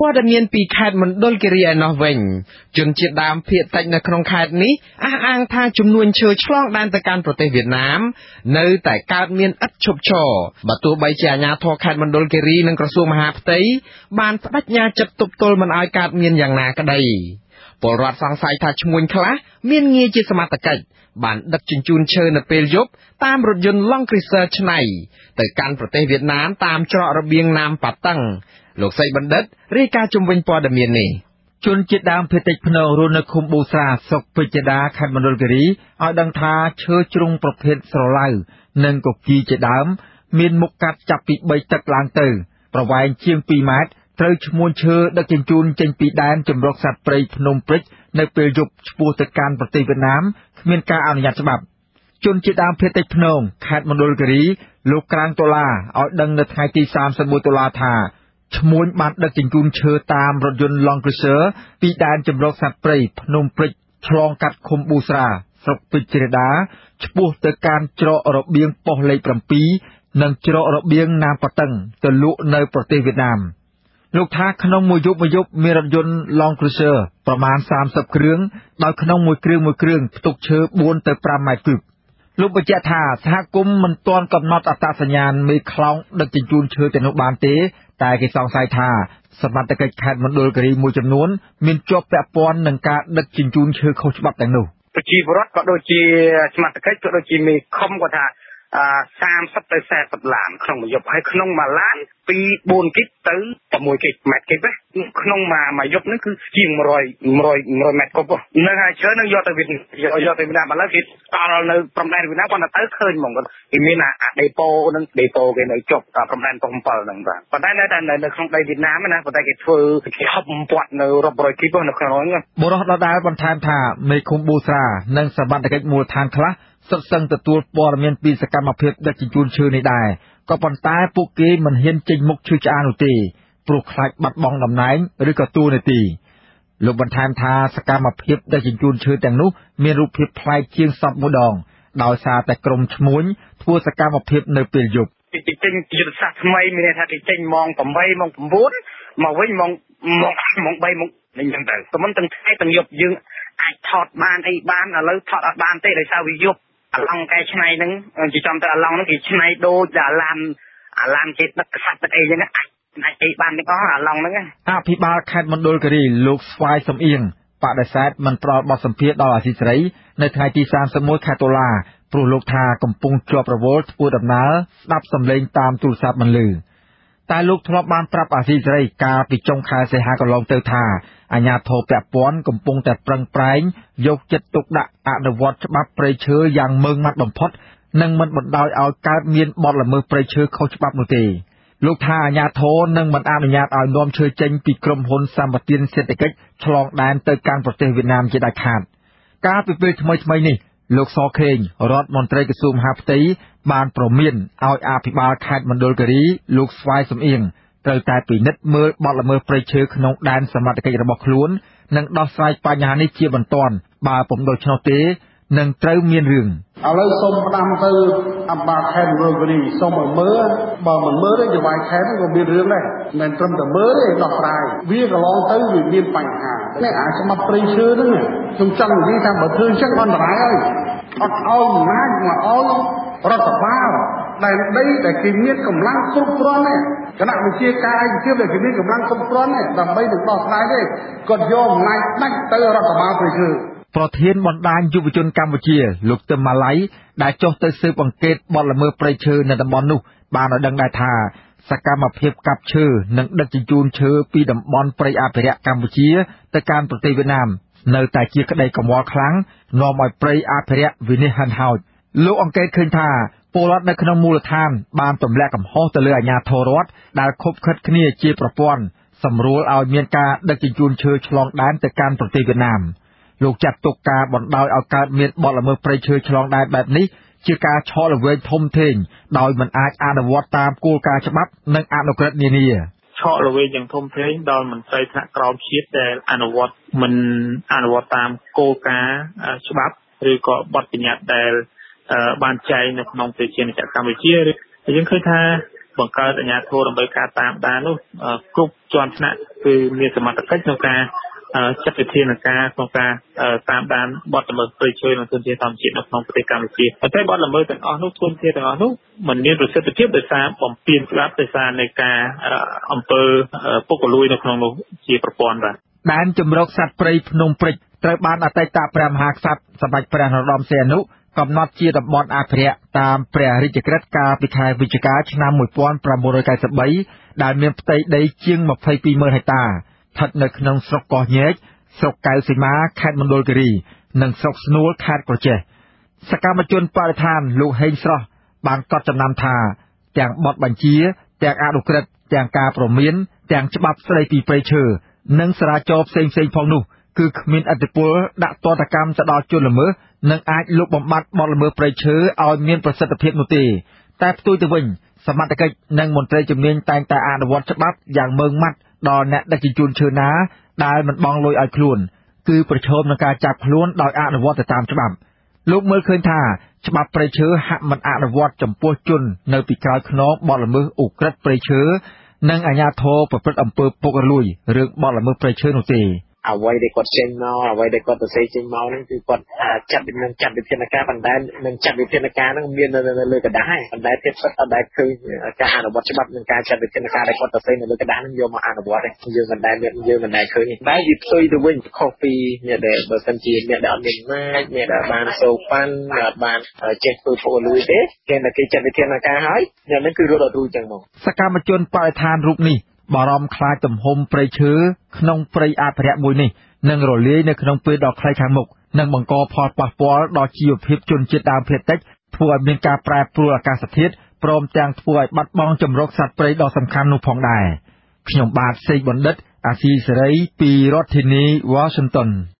ព័ត៌មានពីខេត្តមណ្ឌលគិរីឯណោះវិញជនជាតិដើមភាគតិចនៅក្នុងខេត្តនេះអះអាងថាចំនួនឈើឆ្លងដែនទៅកាន់ប្រទេសវៀតណាមនៅតែកើតមានឥតឈប់ឈរបើទោះបីជាអាជ្ញាធរខេត្តមណ្ឌលគិរីនិងក្រសួងមហាផ្ទៃបានបដិញ្ញាចិត្តទប់ទល់មិនឲ្យកើតមានយ៉ាងណាក្តីពលរដ្ឋសង្ស័យថាឈ្មួញខ្លះមានងារជាសមត្ថកិច្ចបានដឹកជញ្ជូនឈើនៅពេលយប់តាមរថយន្តឡង់គ្រីស័រឆ្នៃទៅកាន់ប្រទេសវៀតណាមតាមច្រករបៀងណាមប៉ាតឹងលោកសីបណ្ឌិតរាយការណ៍ជុំវិញព័ត៌មាននេះជនជាតិដើមភាគតិចភ្នងរស់នៅឃុំប៊ូស្រាស្រុកពេជ្រដាខេត្តមណ្ឌលគិរីឲ្យដឹងថាឈើជ្រុងប្រភេទស្រឡៅនិងកគីជាដើមមានមុខកាត់ចាប់ពី3តឹកឡើងទៅប្រវែងជាង2ម៉ែត្រត្រូវឈ្មួញឈើដឹកជញ្ជូនចេញពីដែនចម្រុកសត្វព្រៃភ្នំព្រិចនៅពេលយប់ឆ្ពោះទៅកាន់ប្រទេសវៀតណាមគ្មានការអនុញ្ញាតច្បាប់ជនជាតិដើមភាគតិចភ្នងខេត្តមណ្ឌលគិរីលោកក្រាងដុល្លារឲ្យដឹងនៅថ្ងៃទី31ដុល្លារថាឈ្មួញបានដឹកជញ្ជូនឈើតាមរថយន្តឡង់គ្រីស័រពីដែនចម្រុកសត្វព្រៃភ្នំព្រិចឆ្លងកាត់ឃុំប៊ូស្រាស្រុកពេជ្រដាឆ្ពោះទៅកាន់ច្រករបៀងប៉ុស្តិ៍លេខ7និងច្រករបៀងណាមប៉ាតឹងទៅលក់នៅប្រទេសវៀតណាមលោកថាក្នុងមួយយប់មានរថយន្តឡង់គ្រីស័រប្រមាណ30គ្រឿងដោយក្នុងមួយគ្រឿងផ្ទុកឈើ4ទៅ5ម៉ែត្រគូបលោកបញ្ជាក់ថាសហគមន៍មិនទាន់កំណត់អត្តសញ្ញាណមេខ្លោងដឹកជញ្ជូនឈើទាំងនោះបានទេតែគេសង្ស័យថាសមត្ថកិច្ចខេត្តមណ្ឌលគិរីមួយចំនួនមានជាប់ពាក់ព័ន្ធនឹងការដឹកជញ្ជូនឈើខុសច្បាប់ទាំងនោះប្រជាពលរដ្ឋក៏ដូចជាសមត្ថកិច្ចក៏ដូចជាមេខុំក៏ថា30ទៅ40ឡានក្នុងមួយយប់ហើយក្នុងមួយឡានពី4គីកទៅ6គីកម៉ែត្រគីកក្នុងមួយយប់នេះគឺជាង100ម៉ែត្រគប់នៅហើយឈើនឹងយកទៅវៀតណាមឥឡូវគេដល់នៅព្រំដែនវៀតណាមគាត់ទៅឃើញហ្មងគាត់គេមានអាដេប៉ូនឹងដេប៉ូគេនៅចុកព្រំដែនប៉ុស្តិ៍7ហ្នឹងបាទប៉ុន្តែនៅក្នុងដីវៀតណាមណាប៉ុន្តែគេធ្វើគេហប់ពាត់នៅរាប់រយគីកនៅក្នុងហ្នឹងបុរសដដែលបន្ថែមថាមេឃុំប៊ូស្រានិងសមត្ថកិច្ចមូលដ្ឋានខ្លះសុទ្ធសឹងទទួលព័ត៌មានពីសកម្មភាពដឹកជញ្ជូនឈើនេះដែរក៏ប៉ុន្តែពួកគេមិនហ៊ានចេញមុខឈឺឆ្អាលនោះទេព្រោះខ្លាចបាត់បង់តំណែងឬក៏តួនាទីលោកបន្ថែមថាសកម្មភាពដឹកជញ្ជូនឈើទាំងនោះមានរូបភាពប្លែកជាងសពមួយដងដោយសារតែក្រុមឈ្មួញធ្វើសកម្មភាពនៅពេលយប់គេចេញយុទ្ធសាស្ត្រថ្មីមានន័យថាគេចេញម៉ោង8ម៉ោង9មកវិញម៉ោង3ម៉ោងអញ្ចឹងទៅក៏មិនទាំងថ្ងៃទាំងយប់យើងអាចថតបានអីបានឥឡូវថតអត់បានទេដោយសារវាយប់អាឡង់កែឆ្នៃហ្នឹងជាចំទៅអាឡង់ហ្នឹងគេឆ្នៃដូចអាឡានគេដឹកខ្សាច់ដឹកអីចឹងអាចអីបានទាំងអស់អាឡង់ហ្នឹងអភិបាលខេត្តមណ្ឌលគិរីលោកស្វាយសំអៀងបដិសេធមិនផ្ដល់បទសម្ភាសន៍ដល់អាស៊ីសេរីនៅថ្ងៃទី31ខែតុលាព្រោះលោកថាកំពុងជាប់រវល់ធ្វើដំណើរស្ដាប់សំឡេងតាមទូរស័ព្ទមិនឮតែលោកធ្លាប់បានប្រាប់អាស៊ីសេរីកាលពីចុងខែសីហាកន្លងទៅថាអាជ្ញាធរពាក់ព័ន្ធកំពុងតែប្រឹងប្រែងយកចិត្តទុកដាក់អនុវត្តច្បាប់ព្រៃឈើយ៉ាងម៉ឺងម៉ាត់បំផុតនិងមិនបណ្ដោយឲ្យកើតមានបទល្មើសព្រៃឈើខុសច្បាប់នោះទេលោកថាអាជ្ញាធរនឹងមិនអនុញ្ញាតឲ្យនាំឈើចេញពីក្រុមហ៊ុនសម្បទានសេដ្ឋកិច្ចឆ្លងដែនទៅកាន់ប្រទេសវៀតណាមជាដាច់ខាតកាលពីពេលថ្មីនេះលោកសខេងរដ្ឋមន្ត្រីក្រសួងមហាផ្ទៃបានប្រមានឲ្យអភិបាលខេត្តមណ្ឌលគិរីលោកស្វាយសំអៀងត្រូវតែពិនិត្យមើលបទល្មើសព្រៃឈើក្នុងដែនសមត្ថកិច្ចរបស់ខ្លួននិងដោះស្រាយបញ្ហានេះជាបន្ទាន់បើពុំដូច្នោះទេនឹងត្រូវមានរឿងឥឡូវសូមផ្ដាំទៅអភិបាលខេត្តមណ្ឌលគិរីសូមឲ្យមើលបើមិនមើលទេចង្វាយខេត្តក៏មានរឿងដែរមិនត្រឹមតែមើលទេដោះស្រាយវាកន្លងទៅវាមានបញ្ហានេះអាច្បាប់ព្រៃឈើហ្នឹងខ្ញុំចង់និយាយថាបើធ្វើអញ្ចឹងអន្តរាយហើយអត់ឲ្យអំណាចមកឲ្យរដ្ឋបាលដែលដីដែលគេមានកម្លាំងគ្រប់គ្រាន់ទេគណៈវិជាការឯកភាពដែលគេមានកម្លាំងគ្រប់គ្រាន់ទេដើម្បីនឹងដោះស្រាយទេគាត់យកអំណាចដាច់ទៅរដ្ឋបាលព្រៃឈើប្រធានបណ្ដាញយុវជនកម្ពុជាលោកទឹមម៉ាឡៃដែលចុះទៅស៊ើបអង្កេតបទល្មើសព្រៃឈើនៅតំបន់នោះបានឲ្យដឹងដែរថាសកម្មភាពកាប់ឈើនិងដឹកជញ្ជូនឈើពីតំបន់ព្រៃអភិរក្សកម្ពុជាទៅកាន់ប្រទេសវៀតណាមនៅតែជាក្តីកង្វល់ខ្លាំងនាំឲ្យព្រៃអភិរក្សវិនិច្ឆ័យហិនហោចលោកអង្កេតឃើញថាពលរដ្ឋនៅក្នុងមូលដ្ឋានបានទម្លាក់កំហុសទៅលើអាជ្ញាធររដ្ឋដែលខុបខិតគ្នាជាប្រព័ន្ធសម្រួលឲ្យមានការដឹកជញ្ជូនឈើឆ្លងដែនទៅកាន់ប្រទេសវៀតណាមលោកចាត់ទុកការបណ្ដោយឲ្យកើតមានបទល្មើសព្រៃឈើឆ្លងដែនបែបនេះជាការឆក់ល្វែងធំធេងដោយមិនអាចអនុវត្តតាមគោលការណ៍ច្បាប់និងអនុក្រឹត្យនានាឆក់ល្វែងយ៉ាងធំធេងដល់មន្ត្រីថ្នាក់ក្រោមជាតិដែលអនុវត្តតាមគោលការណ៍ច្បាប់ឬក៏បទបញ្ញត្តិដែលបានចែងនៅក្នុងប្រជាជាតិកម្ពុជាយើងឃើញថាបង្កើតអាជ្ញាធរដើម្បីការតាមដាននោះគ្រប់ជាន់ថ្នាក់គឺមានសមត្ថកិច្ចក្នុងការចាត់វិធានការក្នុងការតាមដានបទល្មើសព្រៃឈើនិងធនធានធម្មជាតិនៅក្នុងប្រទេសកម្ពុជាប៉ុន្តែបទល្មើសទាំងអស់នោះធនធានទាំងអស់នោះមិនមានប្រសិទ្ធភាពដោយសារបំពានច្បាប់ដោយសារនៃការអំពើពុករលួយនៅក្នុងនោះជាប្រព័ន្ធបាទដែនជំរកសត្វព្រៃភ្នំព្រិចត្រូវបានអតីតព្រះមហាក្សត្រសម្ដេចព្រះនរោត្តមសីហនុកំណត់ជាតំបន់អភិរក្សតាមព្រះរាជក្រឹត្យកាលពីខែវិច្ឆិកាឆ្នាំ1993ដែលមានផ្ទៃដីជាង22,000 ហិកតាស្ថិតនៅក្នុងស្រុកកោះញែកស្រុកកៅសីមាខេត្តមណ្ឌលគិរីនិងស្រុកស្នួលខេត្តក្រចេះសកម្មជនបរិស្ថានលោកហេងស្រស់បានកត់ចំណាំថាទាំងបទបញ្ជាទាំងអនុក្រឹត្យទាំងការព្រមានទាំងច្បាប់ស្តីពីព្រៃឈើនិងចរាចរណ៍ផ្សេងៗផងនោះគឺគ្មានឥទ្ធិពលដាក់ទណ្ឌកម្មទៅដល់ជនល្មើសនិងអាចលុបបំបាត់បទល្មើសព្រៃឈើឲ្យមានប្រសិទ្ធភាពនោះទេតែផ្ទុយទៅវិញសមត្ថកិច្ចនិងមន្ត្រីជំនាញតែងតែអនុវត្តច្បាប់យ៉ាងម៉ឺងម៉ាត់ដល់អ្នកដឹកជញ្ជូនឈើណាដែលមិនបង់លុយឲ្យខ្លួនគឺប្រឈមនឹងការចាប់ខ្លួនដោយអនុវត្តទៅតាមច្បាប់លោកមើលឃើញថាច្បាប់ព្រៃឈើហាក់មិនអនុវត្តចំពោះជននៅពីក្រោយខ្នងបទល្មើសឧក្រិដ្ឋព្រៃឈើនិងអាជ្ញាធរប្រព្រឹត្តអំពើពុករលួយរឿងបទល្មើសព្រៃឈើនោះទេអ្វីដែលគាត់ចេញមកអ្វីដែលគាត់ទៅចេញមកហ្នឹងគឺគាត់ចាត់វិធានការបណ្ដែលនឹងចាត់វិធានការហ្នឹងមាននៅលើกระดาษបណ្ដែលទៀតអត់ដែលឃើញការអនុវត្តច្បាប់នឹងការចាត់វិធានការដែលគាត់ទៅនៅលើกระดาษហ្នឹងយកមកអនុវត្តទេយើងមិនដែលឃើញតែវាផ្ទុយទៅវិញខុសពីអ្នកដែលបើសិនជាអ្នកដែលអត់មានម៉ាចអ្នកដែលបានសូប៉ាន់បានចេះធ្វើពុករលួយទេគេតែគេចាត់វិធានការហើយអ្នកហ្នឹងគឺរត់អត់រួចចឹងមកសកម្មជនបរិស្ថានរូបនេះបារម្ភខ្លាចទំហំព្រៃឈើក្នុងព្រៃអភិរក្សមួយនេះនឹងរលាយនៅក្នុងពេលដ៏ខ្លីខាងមុខនិងបង្កផលប៉ះពាល់ដល់ជីវភាពជនជាតិដើមភាគតិចធ្វើឲ្យមានការប្រែប្រួលអាកាសធាតុព្រមទាំងធ្វើឲ្យបាត់បង់ជម្រកសត្វព្រៃដ៏សំខាន់នោះផងដែរខ្ញុំបាទសេកបណ្ឌិតអាស៊ីសេរីពីរដ្ឋធានី Washington